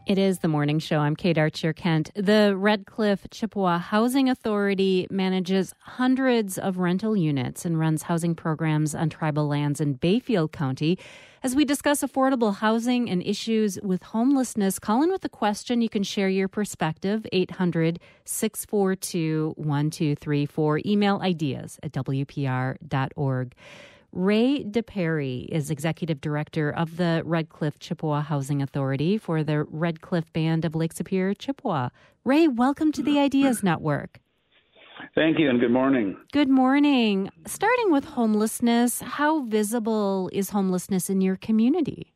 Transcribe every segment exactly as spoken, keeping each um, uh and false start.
It is the morning show. I'm Kate Archer-Kent. The Red Cliff Chippewa Housing Authority manages hundreds of rental units and runs housing programs on tribal lands in Bayfield County. As we discuss affordable housing and issues with homelessness, call in with a question. You can share your perspective, eight hundred, six four two, one two three four. Email ideas at w p r dot org. Ray DePerry is Executive Director of the Red Cliff Chippewa Housing Authority for the Red Cliff Band of Lake Superior, Chippewa. Ray, welcome to the Ideas Network. Thank you and good morning. Good morning. Starting with homelessness, how visible is homelessness in your community?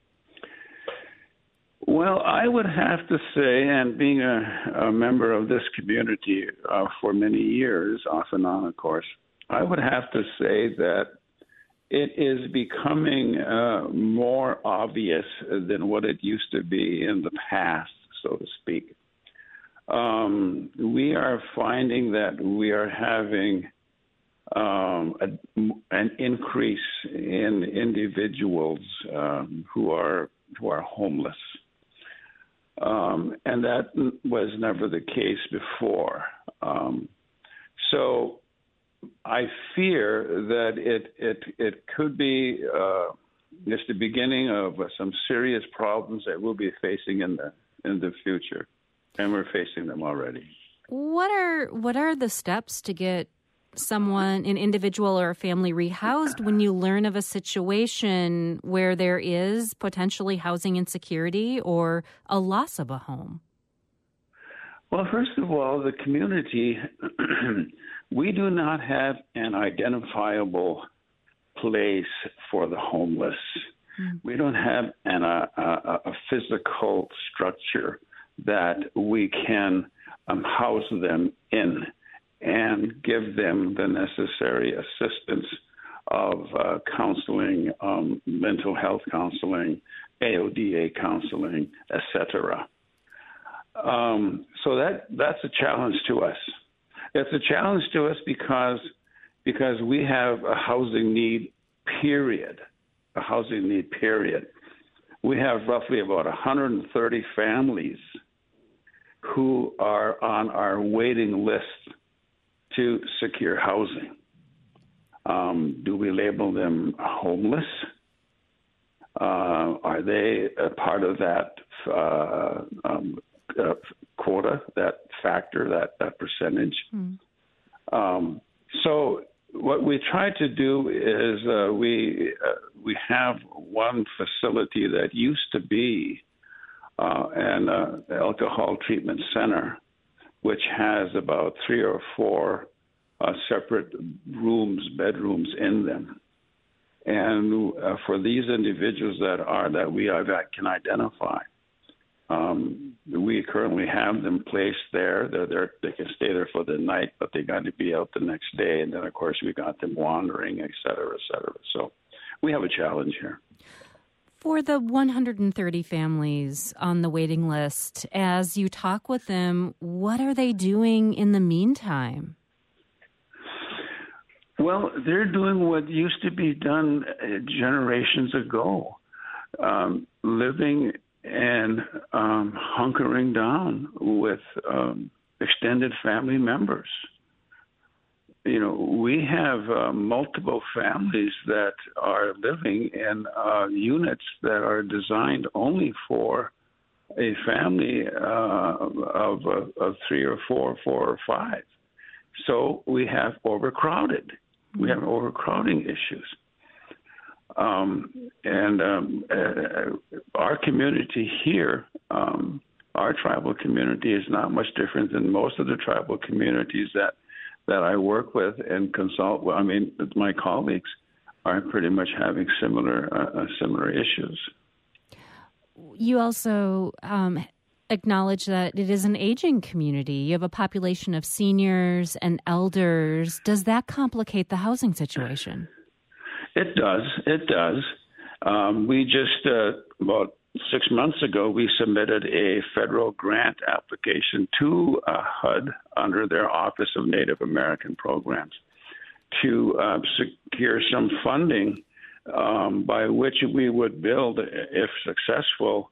Well, I would have to say, and being a, a member of this community uh, for many years, off and on, of course, I would have to say that it is becoming uh, more obvious than what it used to be in the past, so to speak. Um, we are finding that we are having um, a, an increase in individuals um, who are who are homeless, um, and that was never the case before. Um, so. I fear that it it it could be uh, just the beginning of uh, some serious problems that we'll be facing in the in the future, and we're facing them already. What are what are the steps to get someone, an individual or a family, rehoused when you learn of a situation where there is potentially housing insecurity or a loss of a home? Well, first of all, the community. We do not have an identifiable place for the homeless. Mm. We don't have an, a, a, a physical structure that we can um, house them in and give them the necessary assistance of uh, counseling, um, mental health counseling, A O D A counseling, et cetera. Um, so that that's a challenge to us. It's a challenge to us because because we have a housing need, period, a housing need, period. We have roughly about one hundred thirty families who are on our waiting list to secure housing. Um, do we label them homeless? Uh, are they a part of that uh, um, uh, quota, that factor, that, that percentage? Mm. Um, so what we try to do is uh, we uh, we have one facility that used to be uh, an uh, alcohol treatment center, which has about three or four uh, separate rooms, bedrooms in them. And uh, for these individuals that are that we are, that can identify, um, we currently have them placed there. They're there. They can stay there for the night, but they got to be out the next day. And then, of course, we got them wandering, et cetera, et cetera. So we have a challenge here. For the one hundred thirty families on the waiting list, as you talk with them, what are they doing in the meantime? Well, they're doing what used to be done generations ago, um, living and um, hunkering down with um, extended family members. You know, we have uh, multiple families that are living in uh, units that are designed only for a family uh, of, of, of three or four, four or five. So we have overcrowded. We have overcrowding issues. Um, and um, uh, our community here, um, our tribal community, is not much different than most of the tribal communities that, that I work with and consult with. I mean, my colleagues are pretty much having similar uh, similar issues. You also um, acknowledge that it is an aging community. You have a population of seniors and elders. Does that complicate the housing situation? It does. It does. Um, we just, uh, about six months ago, we submitted a federal grant application to uh, H U D under their Office of Native American Programs to uh, secure some funding um, by which we would build, if successful,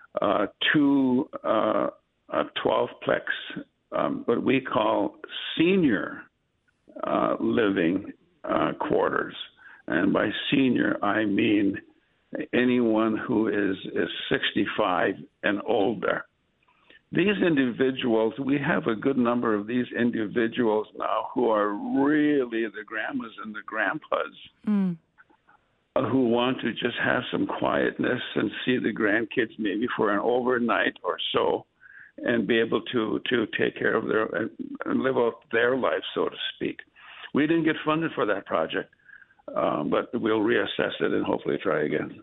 uh, two uh, uh, twelve-plex, um, what we call senior uh, living uh, quarters. And by senior, I mean anyone who is, is sixty-five and older. These individuals, we have a good number of these individuals now who are really the grandmas and the grandpas mm. who want to just have some quietness and see the grandkids maybe for an overnight or so and be able to, to take care of their and live out their life, so to speak. We didn't get funded for that project, um, but we'll reassess it and hopefully try again.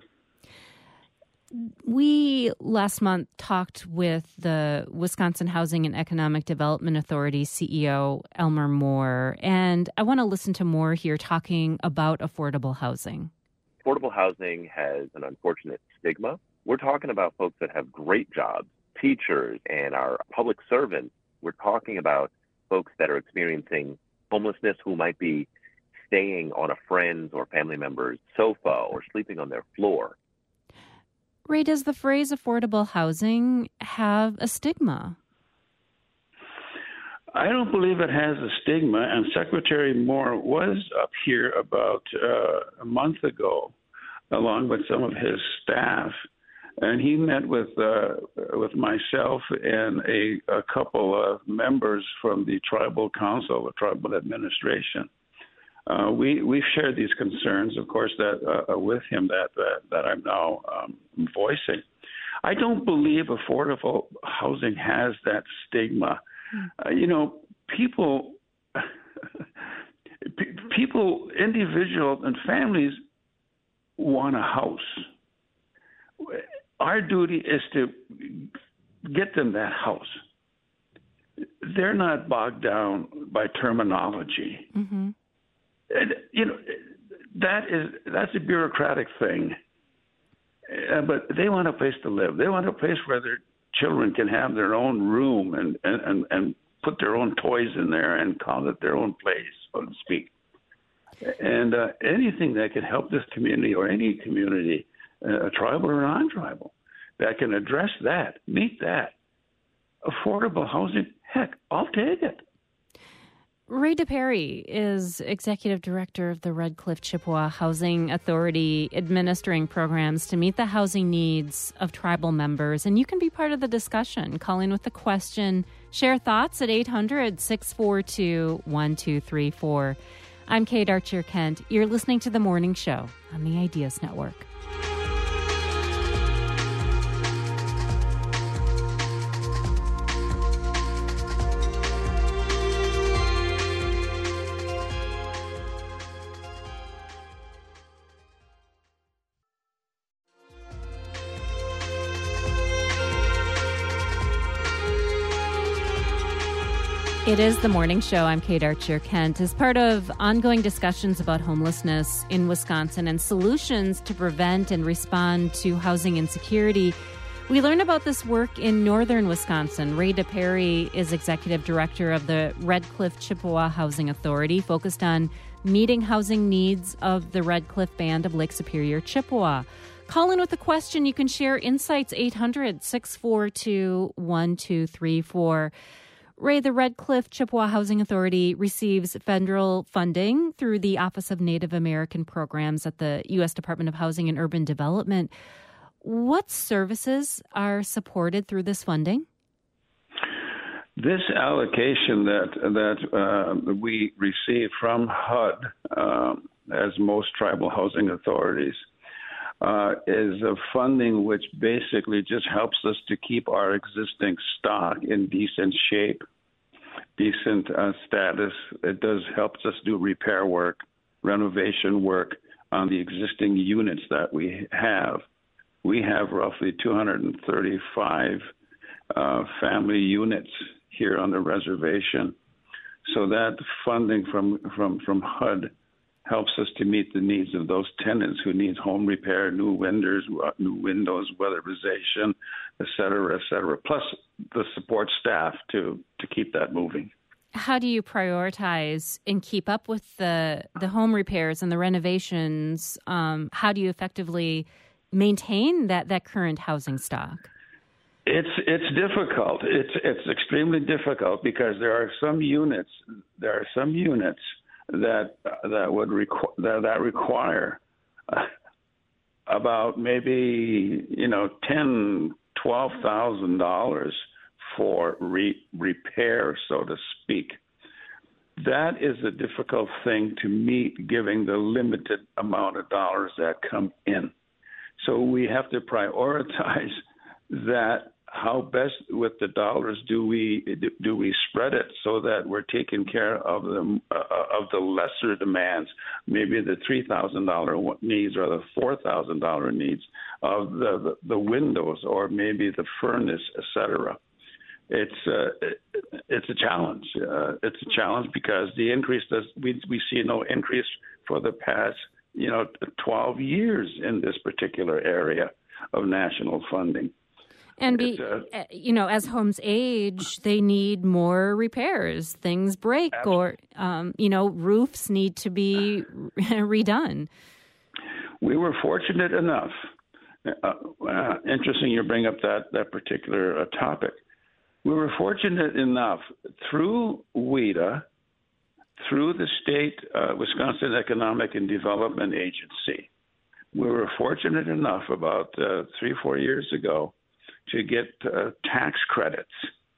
We last month talked with the Wisconsin Housing and Economic Development Authority C E O, Elmer Moore, and I want to listen to Moore here talking about affordable housing. Affordable housing has an unfortunate stigma. We're talking about folks that have great jobs, teachers and our public servants. We're talking about folks that are experiencing homelessness who might be staying on a friend's or family member's sofa or sleeping on their floor. Ray, does the phrase affordable housing have a stigma? I don't believe it has a stigma, and Secretary Moore was up here about uh, a month ago, along with some of his staff, and he met with uh, with myself and a, a couple of members from the Tribal Council, the Tribal Administration. Uh, we we've shared these concerns, of course, that uh, with him that that, that I'm now um, voicing. I don't believe affordable housing has that stigma. Uh, you know, people, people, individuals and families want a house. Our duty is to get them that house. They're not bogged down by terminology. Mm-hmm. And, you know, that is that's a bureaucratic thing. Uh, but they want a place to live. They want a place where their children can have their own room and, and, and put their own toys in there and call it their own place, so to speak. And uh, anything that can help this community or any community, uh, tribal or non-tribal, that can address that, meet that. Affordable housing, heck, I'll take it. Ray DePerry is Executive Director of the Red Cliff Chippewa Housing Authority, administering programs to meet the housing needs of tribal members. And you can be part of the discussion. Call in with a question. Share thoughts at eight hundred, six four two, one two three four. I'm Kate Archer-Kent. You're listening to The Morning Show on the Ideas Network. It is The Morning Show. I'm Kate Archer-Kent. As part of ongoing discussions about homelessness in Wisconsin and solutions to prevent and respond to housing insecurity, we learn about this work in northern Wisconsin. Ray DePerry is Executive Director of the Red Cliff Chippewa Housing Authority, focused on meeting housing needs of the Red Cliff Band of Lake Superior, Chippewa. Call in with a question. You can share insights, eight hundred, six four two, one two three four. Ray, the Red Cliff Chippewa Housing Authority receives federal funding through the Office of Native American Programs at the U S Department of Housing and Urban Development. What services are supported through this funding? This allocation that that uh, we receive from H U D, uh, as most tribal housing authorities, uh, is a funding which basically just helps us to keep our existing stock in decent shape, decent uh, status. It does helps us do repair work, renovation work on the existing units that we have. We have roughly two hundred thirty-five uh, family units here on the reservation. So that funding from, from, from H U D helps us to meet the needs of those tenants who need home repair, new windows, new windows, weatherization, et cetera, et cetera, plus the support staff to, to keep that moving. How do you prioritize and keep up with the, the home repairs and the renovations? Um, how do you effectively maintain that, that current housing stock? It's it's difficult. It's it's extremely difficult because there are some units there are some units that that would requ- that, that require uh, about maybe you know ten twelve thousand dollars for re- repair, so to speak. That is a difficult thing to meet, given the limited amount of dollars that come in. So we have to prioritize that. How best with the dollars do we do we spread it so that we're taking care of the uh, of the lesser demands, maybe the three thousand dollar needs or the four thousand dollar needs of the, the the windows or maybe the furnace, et cetera. It's uh, it's a challenge. Uh, it's a challenge because the increase does we we see no increase for the past you know twelve years in this particular area of national funding. And, be, uh, you know, as homes age, they need more repairs. Things break absolutely. or, um, you know, roofs need to be redone. We were fortunate enough. Uh, uh, interesting you bring up that, that particular uh, topic. We were fortunate enough through W E D A, through the state uh, Wisconsin Economic and Development Agency. We were fortunate enough about uh, three, four years ago to get uh, tax credits.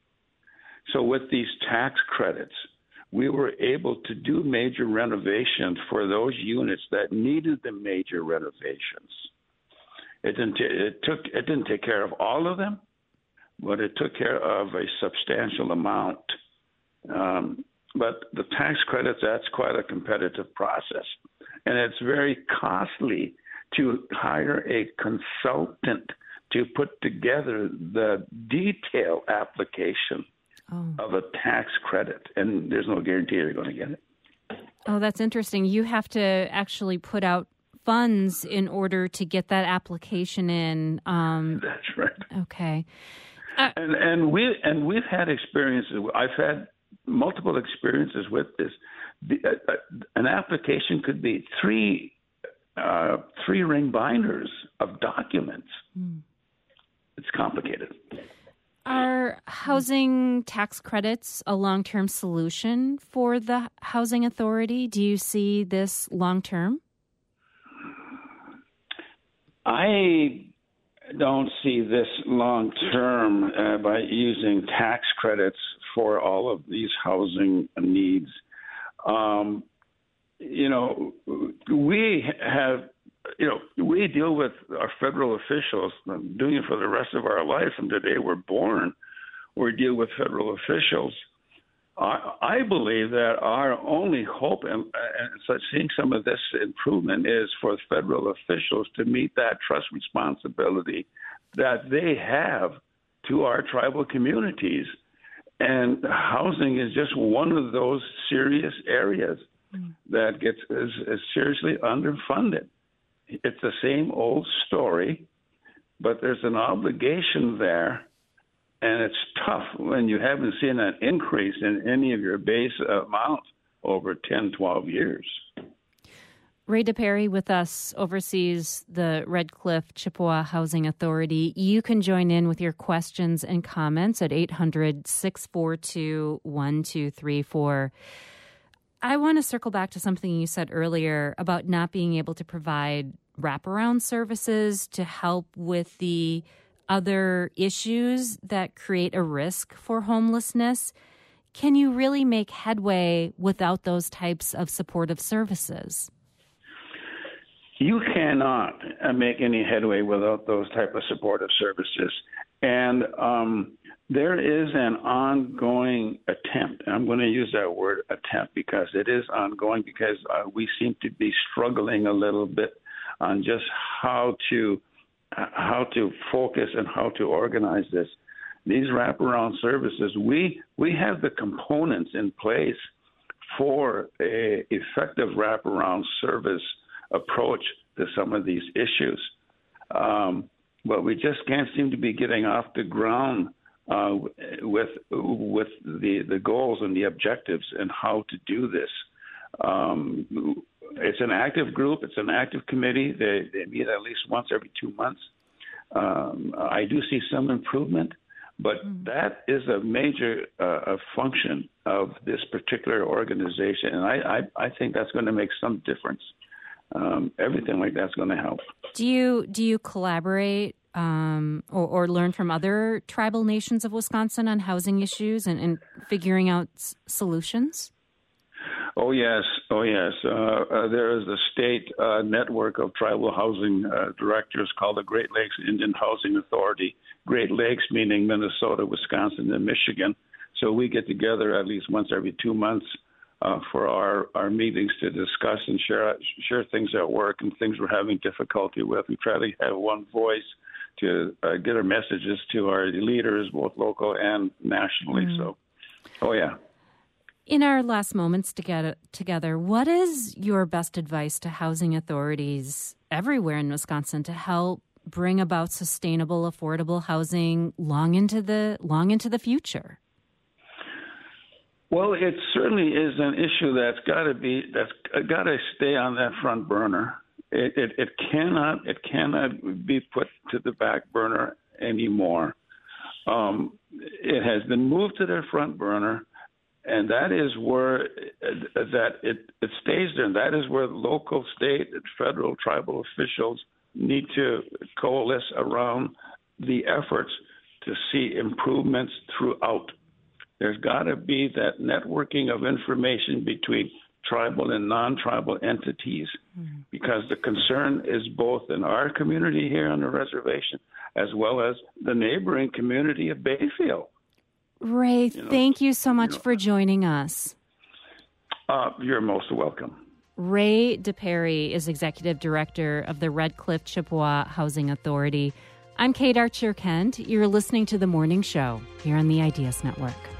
So with these tax credits, we were able to do major renovations for those units that needed the major renovations. It didn't, t- it took, it didn't take care of all of them, but it took care of a substantial amount. Um, but the tax credits, that's quite a competitive process. And it's very costly to hire a consultant to put together the detailed application oh. of a tax credit, and there's no guarantee you're going to get it. Oh, that's interesting. You have to actually put out funds in order to get that application in. Um, that's right. Okay. Uh, and and we and we've had experiences. I've had multiple experiences with this. The, uh, an application could be three uh, three ring binders of documents. Hmm. It's complicated. Are housing tax credits a long-term solution for the Housing Authority? Do you see this long-term? I don't see this long-term uh, by using tax credits for all of these housing needs. Um, you know, we have... You know, we deal with our federal officials, doing it for the rest of our life from the day we're born. We deal with federal officials. I, I believe that our only hope in, in such seeing some of this improvement is for federal officials to meet that trust responsibility that they have to our tribal communities. And housing is just one of those serious areas mm. that gets is, is seriously underfunded. It's the same old story, but there's an obligation there, and it's tough when you haven't seen an increase in any of your base amount over ten, twelve years. Ray DePerry with us oversees the Red Cliff Chippewa Housing Authority. You can join in with your questions and comments at eight hundred, six four two, one two three four. I want to circle back to something you said earlier about not being able to provide wraparound services to help with the other issues that create a risk for homelessness. Can you really make headway without those types of supportive services? You cannot make any headway without those type of supportive services. And um, there is an ongoing attempt, and I'm going to use that word attempt because it is ongoing, because uh, we seem to be struggling a little bit on just how to how to focus and how to organize this. These wraparound services, we we have the components in place for a effective wraparound service approach to some of these issues. Um, but we just can't seem to be getting off the ground uh, with with the, the goals and the objectives and how to do this. Um, it's an active group. It's an active committee. They, they meet at least once every two months. Um, I do see some improvement, but mm. that is a major uh, function of this particular organization, and I, I, I think that's going to make some difference. Um, everything like that's going to help. Do you do you collaborate um, or, or learn from other tribal nations of Wisconsin on housing issues and, and figuring out s- solutions? Oh, yes. Oh, yes. Uh, uh, there is a state uh, network of tribal housing uh, directors called the Great Lakes Indian Housing Authority. Great Lakes meaning Minnesota, Wisconsin, and Michigan. So we get together at least once every two months uh, for our, our meetings to discuss and share share things at work and things we're having difficulty with. We try to have one voice to uh, get our messages to our leaders, both local and nationally. Mm. So, oh, yeah. In our last moments together, together, what is your best advice to housing authorities everywhere in Wisconsin to help bring about sustainable, affordable housing long into the long into the future? Well, it certainly is an issue that's got to be that's got to stay on that front burner. It, it it cannot it cannot be put to the back burner anymore. Um, it has been moved to the front burner. And that is where uh, that it, it stays there. And that is where local, state, federal, tribal officials need to coalesce around the efforts to see improvements throughout. There's got to be that networking of information between tribal and non-tribal entities, mm-hmm. because the concern is both in our community here on the reservation as well as the neighboring community of Bayfield. Ray, you know, thank you so much you know, for joining us. Uh, you're most welcome. Ray DePerry is Executive Director of the Red Cliff Chippewa Housing Authority. I'm Kate Archer Kent. You're listening to The Morning Show here on the Ideas Network.